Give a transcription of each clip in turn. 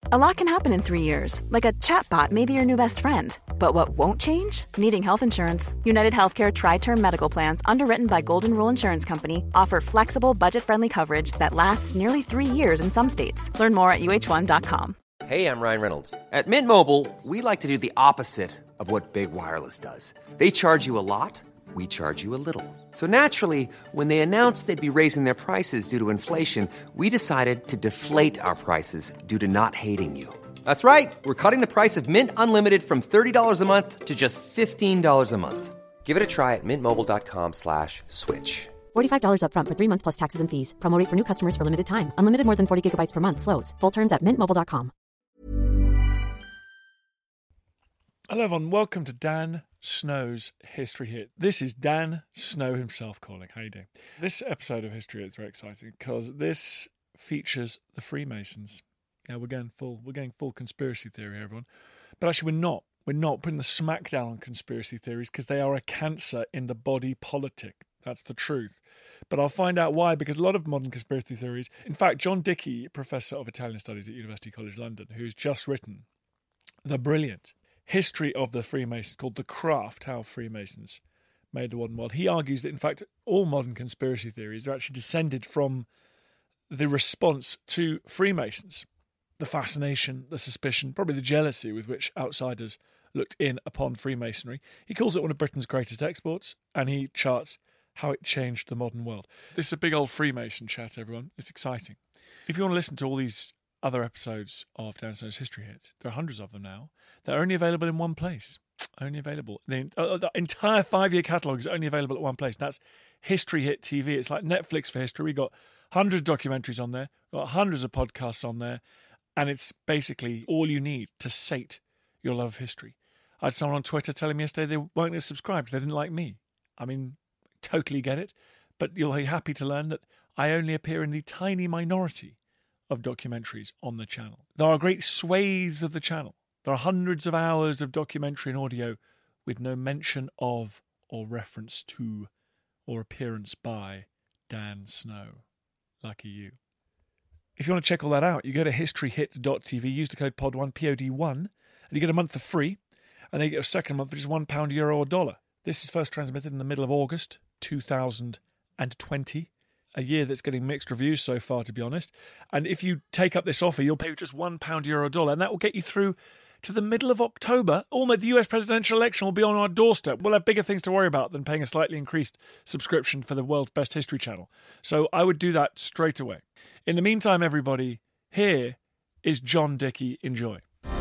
A lot can happen in 3 years, like a chatbot may be your new best friend. But what won't change? Needing health insurance. United Healthcare Tri-Term Medical Plans, underwritten by Golden Rule Insurance Company, offer flexible, budget-friendly coverage that lasts nearly 3 years in some states. Learn more at uh1.com. Hey, I'm Ryan Reynolds. At Mint Mobile, we like to do the opposite of what Big Wireless does. They charge you a lot, we charge you a little. So naturally, when they announced they'd be raising their prices due to inflation, we decided to deflate our prices due to not hating you. That's right. We're cutting the price of Mint Unlimited from $30 a month to just $15 a month. Give it a try at mintmobile.com/switch. $45 up front for 3 months plus taxes and fees. Promo rate for new customers for limited time. Unlimited more than 40 gigabytes per month. Slows full terms at mintmobile.com. Hello everyone, welcome to Dan Snow's History Hit. This is Dan Snow himself calling. How you doing? This episode of History Hit is very exciting because this features the Freemasons. Yeah, we're going full conspiracy theory here, everyone. But actually, we're not putting the smackdown on conspiracy theories because they are a cancer in the body politic. That's the truth. But I'll find out why, because a lot of modern conspiracy theories... In fact, John Dickey, Professor of Italian Studies at University College London, who's just written the brilliant History of the Freemasons, called The Craft, How Freemasons Made the Modern World. He argues that, in fact, all modern conspiracy theories are actually descended from the response to Freemasons. The fascination, the suspicion, probably the jealousy with which outsiders looked in upon Freemasonry. He calls it one of Britain's greatest exports, and he charts how it changed the modern world. This is a big old Freemason chat, everyone. It's exciting. If you want to listen to all these other episodes of Dan Snow's History Hit, there are hundreds of them now. They're only available in one place. Only available. The entire 5-year catalogue is only available at one place. That's History Hit TV. It's like Netflix for history. We've got hundreds of documentaries on there. We've got hundreds of podcasts on there. And it's basically all you need to sate your love of history. I had someone on Twitter telling me yesterday they weren't going to subscribe because they didn't like me. I mean, totally get it. But you'll be happy to learn that I only appear in the tiny minority of documentaries on the channel. There are great swathes of the channel. There are hundreds of hours of documentary and audio with no mention of or reference to or appearance by Dan Snow. Lucky you. If you want to check all that out, you go to historyhit.tv, use the code POD1, POD1, and you get a month for free, and then you get a second month for just £1, euro, or dollar. This is first transmitted in the middle of August 2020, a year that's getting mixed reviews so far, to be honest. And if you take up this offer, you'll pay just £1, euro, or dollar, and that will get you through to the middle of October. Almost the US presidential election will be on our doorstep. We'll have bigger things to worry about than paying a slightly increased subscription for the world's best history channel. So I would do that straight away. In the meantime, everybody, here is John Dickey. Enjoy.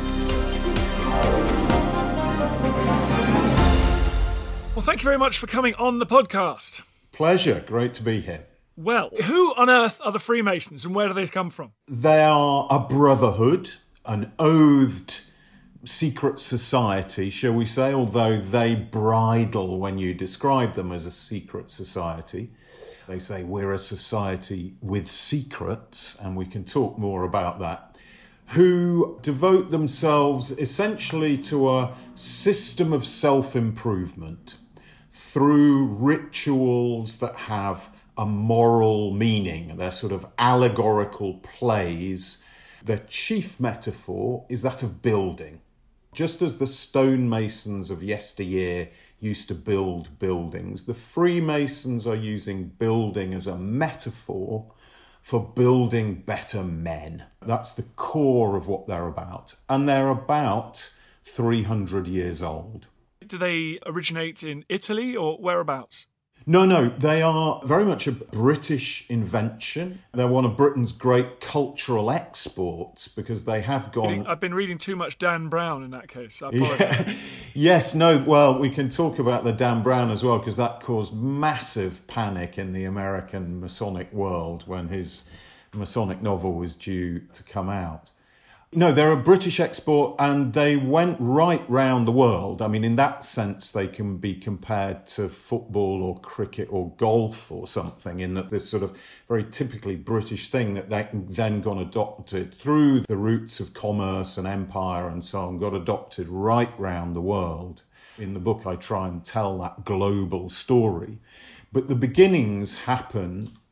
Well, thank you very much for coming on the podcast. Pleasure. Great to be here. Well, who on earth are the Freemasons and where do they come from? They are a brotherhood, an oathed secret society, shall we say, although they bridle when you describe them as a secret society. They say we're a society with secrets, and we can talk more about that, who devote themselves essentially to a system of self-improvement through rituals that have a moral meaning. They're sort of allegorical plays. Their chief metaphor is that of building. Just as the stonemasons of yesteryear used to build buildings, the Freemasons are using building as a metaphor for building better men. That's the core of what they're about. And they're about 300 years old. Do they originate in Italy or whereabouts? No, they are very much a British invention. They're one of Britain's great cultural exports because they have gone... I've been reading too much Dan Brown in that case. I apologise. Yes, no, well, we can talk about the Dan Brown as well because that caused massive panic in the American Masonic world when his Masonic novel was due to come out. No, they're a British export and they went right round the world. I mean, in that sense, they can be compared to football or cricket or golf or something, in that this sort of very typically British thing that they then got adopted through the roots of commerce and empire and so on, got adopted right round the world. In the book, I try and tell that global story. But the beginnings happen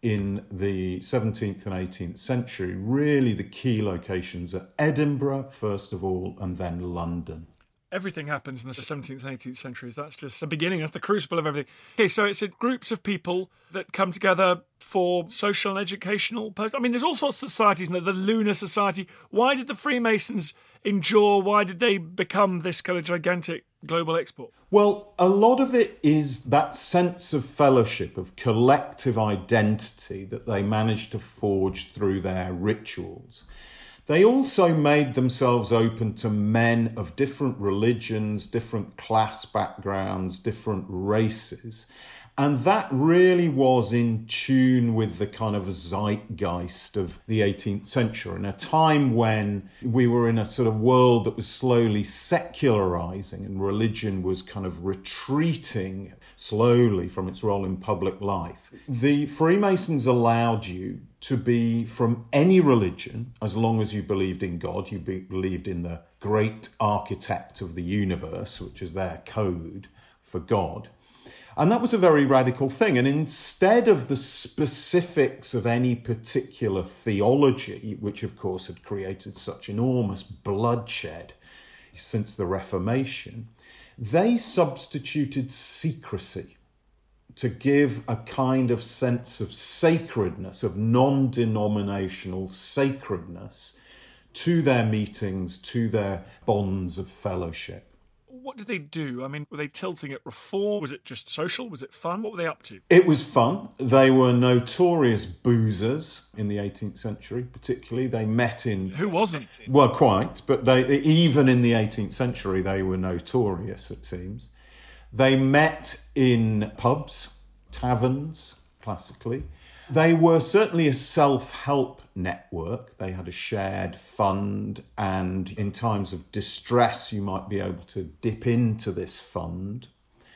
in the 17th and 18th century, really the key locations are Edinburgh, first of all, and then London. Everything happens in the 17th and 18th centuries. That's just the beginning. That's the crucible of everything. Okay, so it's groups of people that come together for social and educational purposes. I mean, there's all sorts of societies, the Lunar Society. Why did the Freemasons endure? Why did they become this kind of gigantic global export? Well, a lot of it is that sense of fellowship, of collective identity that they managed to forge through their rituals. They also made themselves open to men of different religions, different class backgrounds, different races. And that really was in tune with the kind of zeitgeist of the 18th century, in a time when we were in a sort of world that was slowly secularizing and religion was kind of retreating slowly from its role in public life. The Freemasons allowed you to be from any religion, as long as you believed in God, you believed in the great architect of the universe, which is their code for God. And that was a very radical thing. And instead of the specifics of any particular theology, which of course had created such enormous bloodshed since the Reformation, they substituted secrecy to give a kind of sense of sacredness, of non-denominational sacredness to their meetings, to their bonds of fellowship. What did they do? I mean, were they tilting at reform? Was it just social? Was it fun? What were they up to? It was fun. They were notorious boozers in the 18th century, particularly. They met in... Who wasn't? Well, quite. But they even in the 18th century, they were notorious, it seems. They met in pubs, taverns, classically. They were certainly a self-help network. They had a shared fund, and in times of distress, you might be able to dip into this fund.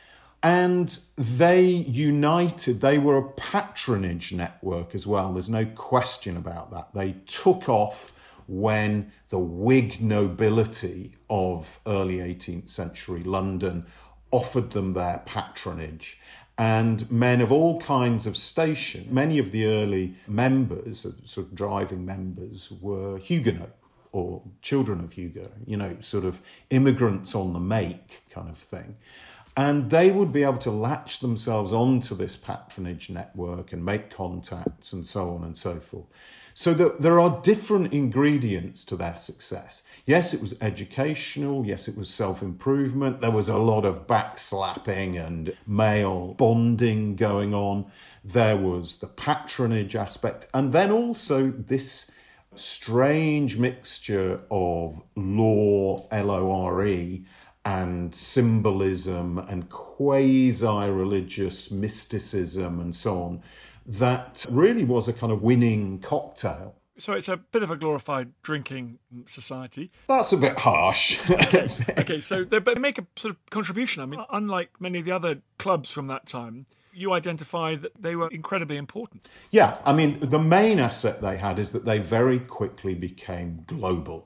And they united. They were a patronage network as well. There's no question about that. They took off when the Whig nobility of early 18th century London offered them their patronage. And men of all kinds of station, many of the early members, sort of driving members, were Huguenot or children of Huguenot, sort of immigrants on the make kind of thing. And they would be able to latch themselves onto this patronage network and make contacts and so on and so forth. So that there are different ingredients to their success. Yes, it was educational. Yes, it was self-improvement. There was a lot of backslapping and male bonding going on. There was the patronage aspect. And then also this strange mixture of lore, L-O-R-E, and symbolism and quasi-religious mysticism and so on, that really was a kind of winning cocktail. So it's a bit of a glorified drinking society. That's a bit harsh. Okay, so they make a sort of contribution. I mean, unlike many of the other clubs from that time, you identify that they were incredibly important. Yeah, I mean, the main asset they had is that they very quickly became global.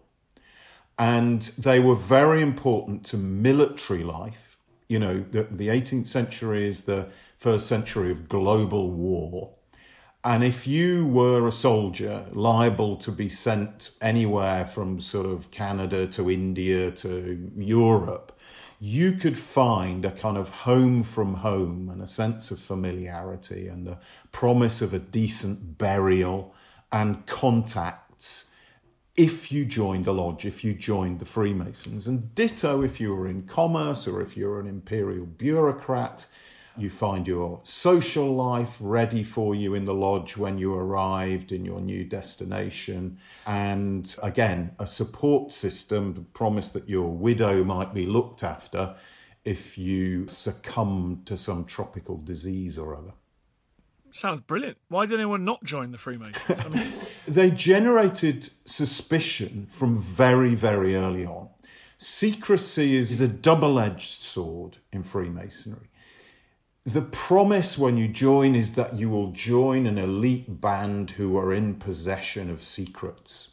And they were very important to military life. The 18th century is the first century of global war. And if you were a soldier liable to be sent anywhere from sort of Canada to India to Europe, you could find a kind of home from home and a sense of familiarity and the promise of a decent burial and contacts if you joined a lodge, if you joined the Freemasons. And ditto if you were in commerce or if you're an imperial bureaucrat. You find your social life ready for you in the lodge when you arrived in your new destination. And again, a support system, the promise that your widow might be looked after if you succumbed to some tropical disease or other. Sounds brilliant. Why did anyone not join the Freemasons? I mean... They generated suspicion from very, very early on. Secrecy is a double-edged sword in Freemasonry. The promise when you join is that you will join an elite band who are in possession of secrets.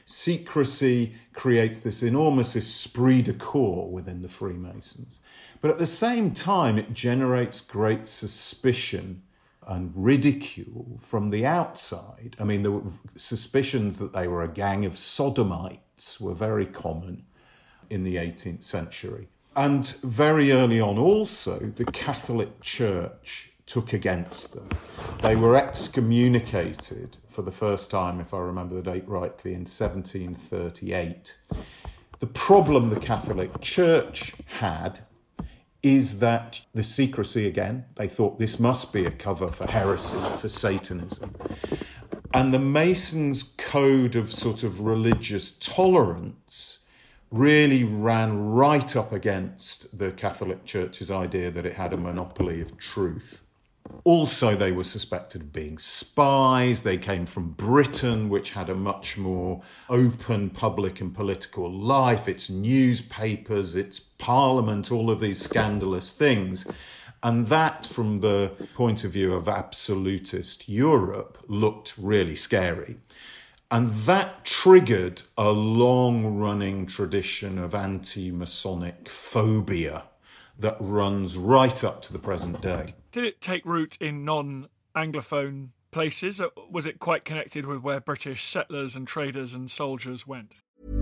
Secrecy creates this enormous esprit de corps within the Freemasons. But at the same time, it generates great suspicion and ridicule from the outside. I mean, there were suspicions that they were a gang of sodomites were very common in the 18th century. And very early on also, the Catholic Church took against them. They were excommunicated for the first time, if I remember the date rightly, in 1738. The problem the Catholic Church had is that the secrecy, again, they thought this must be a cover for heresy, for Satanism. And the Masons' code of sort of religious tolerance really ran right up against the Catholic Church's idea that it had a monopoly of truth. Also, they were suspected of being spies. They came from Britain, which had a much more open public and political life, its newspapers, its parliament, all of these scandalous things. And that, from the point of view of absolutist Europe, looked really scary. And that triggered a long-running tradition of anti-Masonic phobia that runs right up to the present day. Did it take root in non-Anglophone places? Or was it quite connected with where British settlers and traders and soldiers went?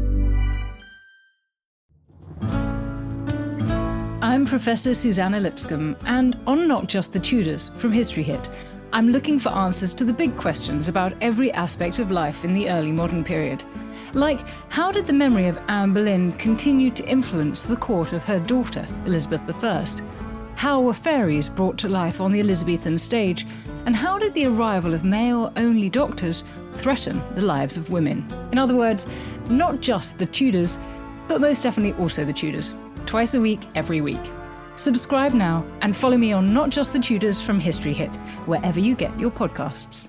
I'm Professor Susanna Lipscomb, and on Not Just the Tudors from History Hit, I'm looking for answers to the big questions about every aspect of life in the early modern period. Like, how did the memory of Anne Boleyn continue to influence the court of her daughter, Elizabeth I? How were fairies brought to life on the Elizabethan stage? And how did the arrival of male-only doctors threaten the lives of women? In other words, not just the Tudors, but most definitely also the Tudors. Twice a week, every week. Subscribe now and follow me on Not Just the Tudors from History Hit, wherever you get your podcasts.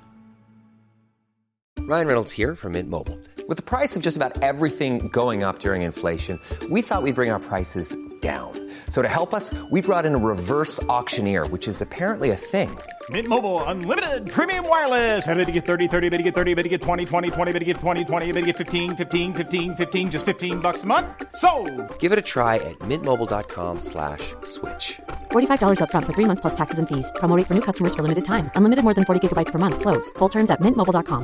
Ryan Reynolds here from Mint Mobile. With the price of just about everything going up during inflation, we thought we'd bring our prices down. So to help us, we brought in a reverse auctioneer, which is apparently a thing. Mint Mobile Unlimited Premium Wireless. How to get 30, 30, bit to get 30, bit to get 20, 20, 20, bit to get 20, 20, bit to get 15, 15, 15, 15, just $15 a month? Sold! Give it a try at mintmobile.com/switch. $45 up front for 3 months plus taxes and fees. Promo rate for new customers for limited time. Unlimited more than 40 gigabytes per month. Slows full terms at mintmobile.com.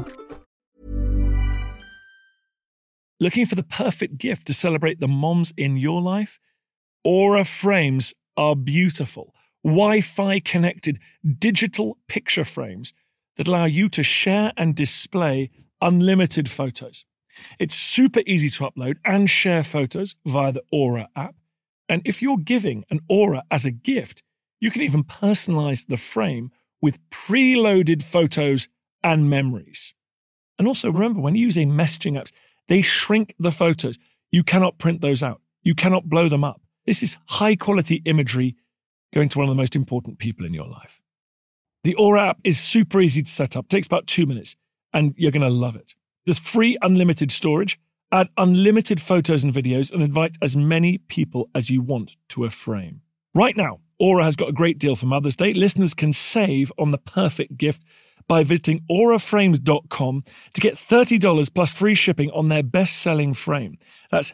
Looking for the perfect gift to celebrate the moms in your life? Aura frames are beautiful, Wi-Fi connected digital picture frames that allow you to share and display unlimited photos. It's super easy to upload and share photos via the Aura app. And if you're giving an Aura as a gift, you can even personalize the frame with preloaded photos and memories. And also remember, when you're using messaging apps, they shrink the photos. You cannot print those out. You cannot blow them up. This is high quality imagery going to one of the most important people in your life. The Aura app is super easy to set up. It takes about 2 minutes and you're going to love it. There's free unlimited storage, add unlimited photos and videos, and invite as many people as you want to a frame. Right now, Aura has got a great deal for Mother's Day. Listeners can save on the perfect gift by visiting auraframes.com to get $30 plus free shipping on their best-selling frame. That's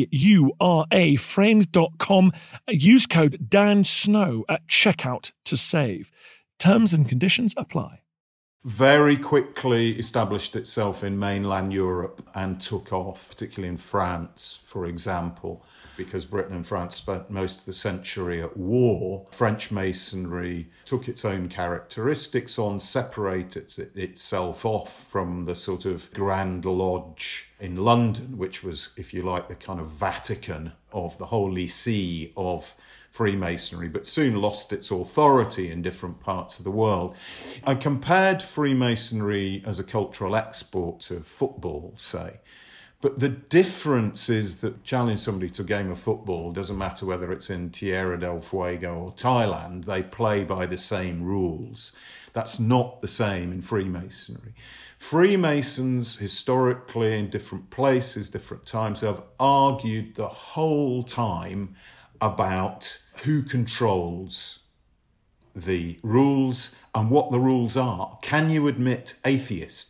AURA frames.com. Use code DANSNOW at checkout to save. Terms and conditions apply. Very quickly established itself in mainland Europe and took off, particularly in France, for example, because Britain and France spent most of the century at war. French Masonry took its own characteristics on, separated itself off from the sort of Grand Lodge in London, which was, if you like, the kind of Vatican of the Holy See of Freemasonry, but soon lost its authority in different parts of the world. I compared Freemasonry as a cultural export to football, say. But the difference is that challenge somebody to a game of football, doesn't matter whether it's in Tierra del Fuego or Thailand, they play by the same rules. That's not the same in Freemasonry. Freemasons, historically, in different places, different times, have argued the whole time about who controls the rules and what the rules are. Can you admit atheists?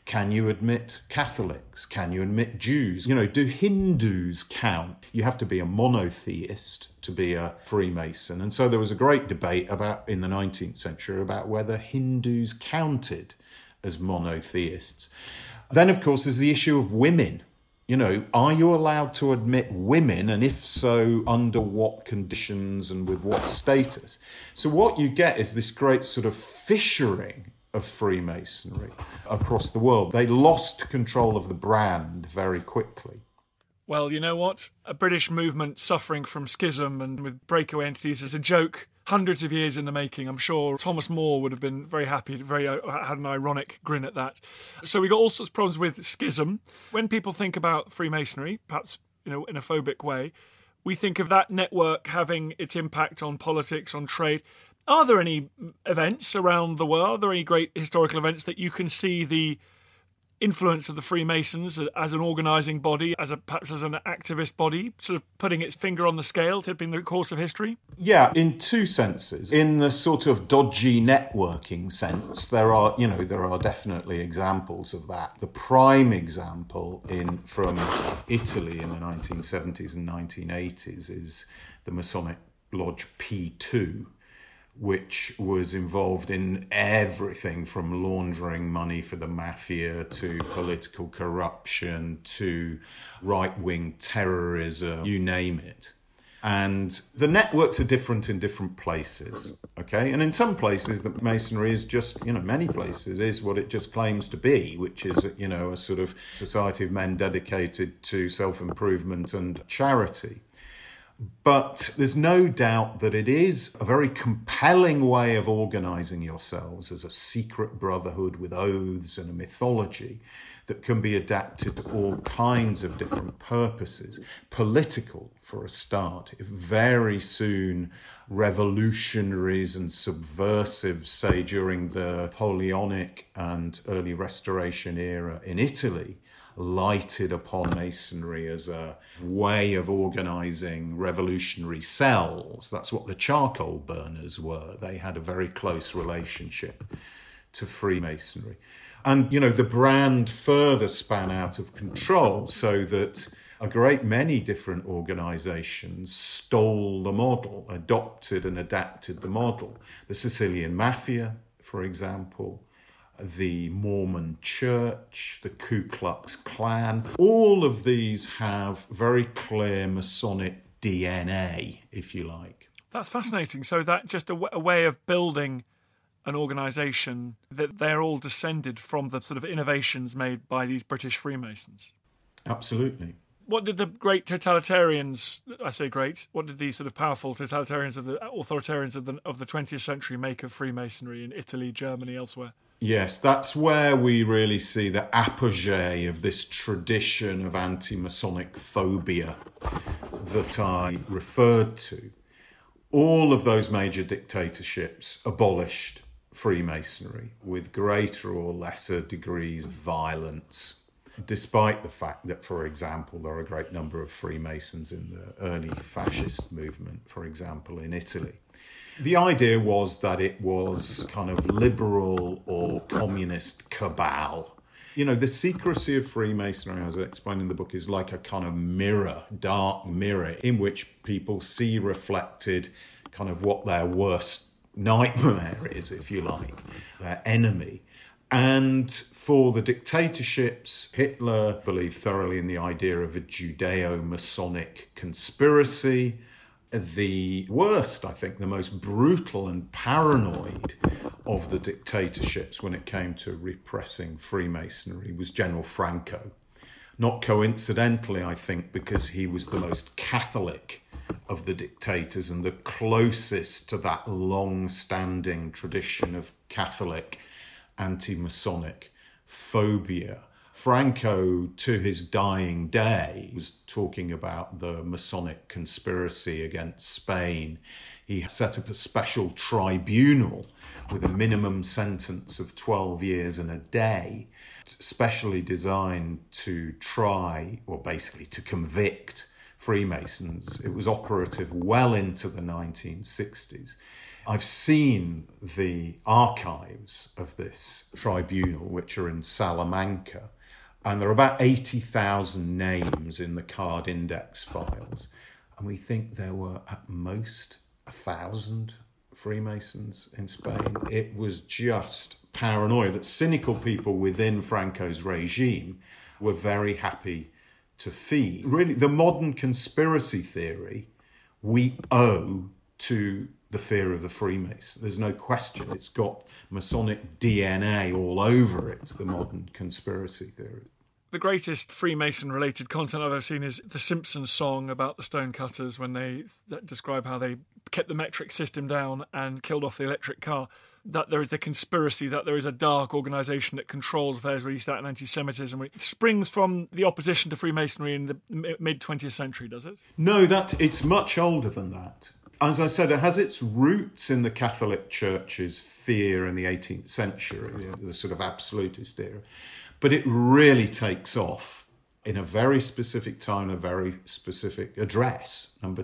Can you admit Catholics? Can you admit Jews? You know, do Hindus count? You have to be a monotheist to be a Freemason. And so there was a great debate in the 19th century about whether Hindus counted as monotheists. Then, of course, there's the issue of women. You know, are you allowed to admit women? And if so, under what conditions and with what status? So what you get is this great sort of fissuring of Freemasonry across the world. They lost control of the brand very quickly. Well, you know what? A British movement suffering from schism and with breakaway entities is a joke hundreds of years in the making. I'm sure Thomas More would have been very happy, had an ironic grin at that. So we got all sorts of problems with schism. When people think about Freemasonry, perhaps in a phobic way, we think of that network having its impact on politics, on trade. Are there any events around the world? Are there any great historical events that you can see the influence of the Freemasons as an organising body, perhaps as an activist body, sort of putting its finger on the scale, tipping the course of history? Yeah, in two senses. In the sort of dodgy networking sense, there are definitely examples of that. The prime example from Italy in the 1970s and 1980s is the Masonic Lodge P2, which was involved in everything from laundering money for the mafia to political corruption to right-wing terrorism, you name it. And the networks are different in different places, okay? And in some places, the Masonry is just, many places, is what it just claims to be, which is, a sort of society of men dedicated to self-improvement and charity. But there's no doubt that it is a very compelling way of organising yourselves as a secret brotherhood with oaths and a mythology that can be adapted to all kinds of different purposes. Political, for a start. Very soon, revolutionaries and subversives, say during the Napoleonic and early Restoration era in Italy, lighted upon Masonry as a way of organising revolutionary cells. That's what the charcoal burners were. They had a very close relationship to Freemasonry. And, the brand further span out of control so that a great many different organisations stole the model, adopted and adapted the model. The Sicilian Mafia, for example, the Mormon Church, the Ku Klux Klan. All of these have very clear Masonic DNA, if you like. That's fascinating. So that just a way of building an organisation, that they're all descended from the sort of innovations made by these British Freemasons. Absolutely. What did the great totalitarians, what did the sort of powerful totalitarians, authoritarians of the 20th century make of Freemasonry in Italy, Germany, elsewhere? Yes, that's where we really see the apogee of this tradition of anti-Masonic phobia that I referred to. All of those major dictatorships abolished Freemasonry with greater or lesser degrees of violence, despite the fact that, for example, there are a great number of Freemasons in the early fascist movement, for example, in Italy. The idea was that it was kind of liberal or communist cabal. The secrecy of Freemasonry, as I explained in the book, is like a kind of mirror, dark mirror, in which people see reflected kind of what their worst nightmare is, if you like, their enemy. And for the dictatorships, Hitler believed thoroughly in the idea of a Judeo-Masonic conspiracy. The worst, I think, the most brutal and paranoid of the dictatorships when it came to repressing Freemasonry was General Franco. Not coincidentally, I think, because he was the most Catholic of the dictators and the closest to that long-standing tradition of Catholic anti-Masonic phobia. Franco, to his dying day, was talking about the Masonic conspiracy against Spain. He set up a special tribunal with a minimum sentence of 12 years and a day, specially designed to try, or basically to convict Freemasons. It was operative well into the 1960s. I've seen the archives of this tribunal, which are in Salamanca, and there are about 80,000 names in the card index files. And we think there were at most 1,000 Freemasons in Spain. It was just paranoia that cynical people within Franco's regime were very happy to feed. Really, the modern conspiracy theory we owe to the fear of the Freemasons. There's no question. It's got Masonic DNA all over it, the modern conspiracy theory. The greatest Freemason-related content I've ever seen is the Simpsons song about the stonecutters when they describe how they kept the metric system down and killed off the electric car. That there is the conspiracy, that there is a dark organisation that controls affairs with East and anti-Semitism. It springs from the opposition to Freemasonry in the mid-20th century, does it? No, it's much older than that. As I said, it has its roots in the Catholic Church's fear in the 18th century, the sort of absolutist era. But it really takes off in a very specific time, a very specific address, number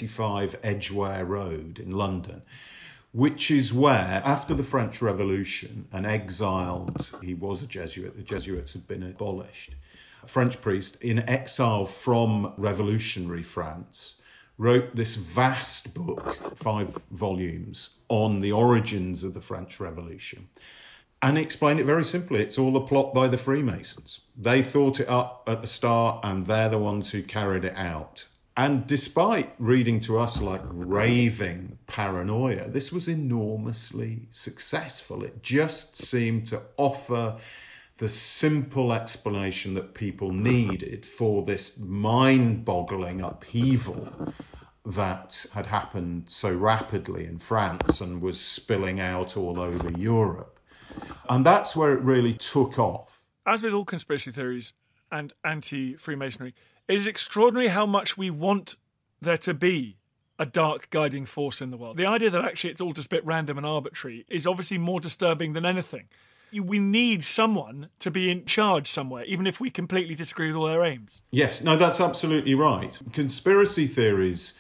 25 Edgware Road in London, which is where, after the French Revolution, an exiled, he was a Jesuit, the Jesuits had been abolished, a French priest in exile from revolutionary France, wrote this vast book, 5 volumes, on the origins of the French Revolution. And he explained it very simply. It's all a plot by the Freemasons. They thought it up at the start, and they're the ones who carried it out. And despite reading to us like raving paranoia, this was enormously successful. It just seemed to offer the simple explanation that people needed for this mind-boggling upheaval that had happened so rapidly in France and was spilling out all over Europe. And that's where it really took off. As with all conspiracy theories and anti-Freemasonry, it is extraordinary how much we want there to be a dark guiding force in the world. The idea that actually it's all just a bit random and arbitrary is obviously more disturbing than anything. We need someone to be in charge somewhere, even if we completely disagree with all their aims. Yes, no, that's absolutely right. Conspiracy theories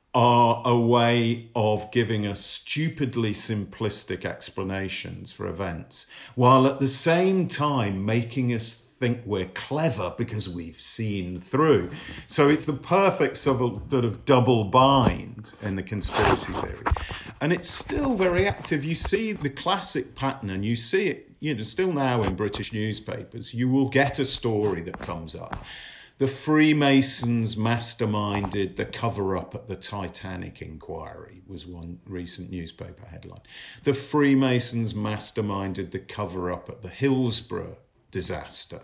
are a way of giving us stupidly simplistic explanations for events, while at the same time making us think we're clever because we've seen through. So it's the perfect sort of double bind in the conspiracy theory. And it's still very active. You see the classic pattern, and you see it, still now in British newspapers. You will get a story that comes up. The Freemasons masterminded the cover-up at the Titanic inquiry, was one recent newspaper headline. The Freemasons masterminded the cover-up at the Hillsborough disaster.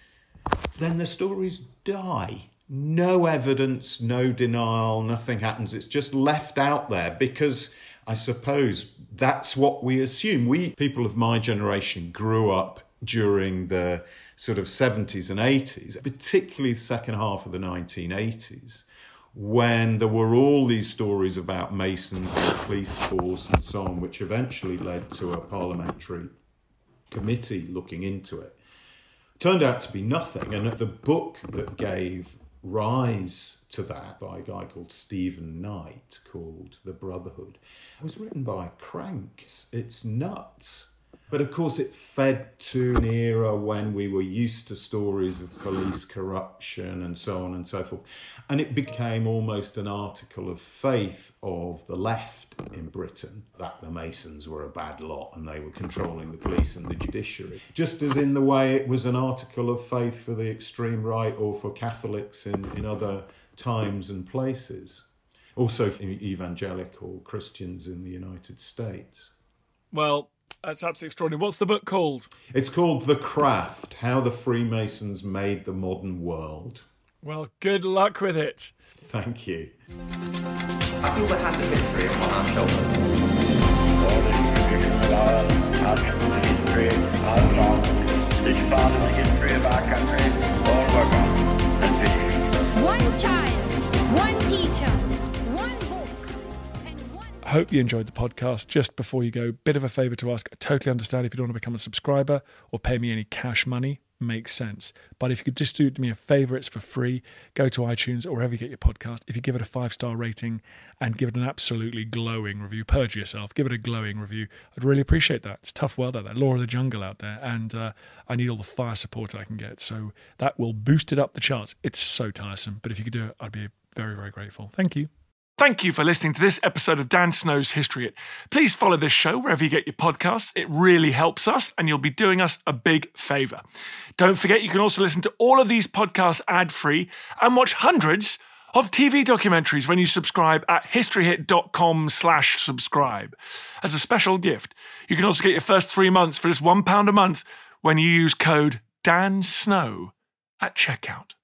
Then the stories die. No evidence, no denial, nothing happens. It's just left out there because I suppose that's what we assume. We, people of my generation, grew up during the sort of 70s and 80s, particularly the second half of the 1980s, when there were all these stories about Masons and the police force and so on, which eventually led to a parliamentary committee looking into it. Turned out to be nothing. And the book that gave rise to that by a guy called Stephen Knight, called The Brotherhood, was written by a crank. It's nuts. But of course it fed to an era when we were used to stories of police corruption and so on and so forth. And it became almost an article of faith of the left in Britain, that the Masons were a bad lot and they were controlling the police and the judiciary. Just as in the way it was an article of faith for the extreme right or for Catholics in other times and places. Also for evangelical Christians in the United States. Well, that's absolutely extraordinary. What's the book called? It's called The Craft, How the Freemasons Made the Modern World. Well, good luck with it. Thank you. I feel the hand of history upon our shoulders. All the traditions our history, our songs, each part of the history of our country, all work on and finish. One child, one teacher, one book, and one... I hope you enjoyed the podcast. Just before you go, bit of a favour to ask. I totally understand if you don't want to become a subscriber or pay me any cash money. makes sense. But if you could just do me a favour, it's for free. Go to iTunes or wherever you get your podcast. If you give it a 5-star rating and give it an absolutely glowing review, purge yourself, give it a glowing review. I'd really appreciate that. It's a tough world out there, law of the jungle out there, and I need all the fire support I can get. So that will boost it up the charts. It's so tiresome, but if you could do it, I'd be very, very grateful. Thank you. Thank you for listening to this episode of Dan Snow's History Hit. Please follow this show wherever you get your podcasts. It really helps us, and you'll be doing us a big favour. Don't forget, you can also listen to all of these podcasts ad-free and watch hundreds of TV documentaries when you subscribe at historyhit.com/subscribe. As a special gift, you can also get your first 3 months for just £1 a month when you use code DANSNOW at checkout.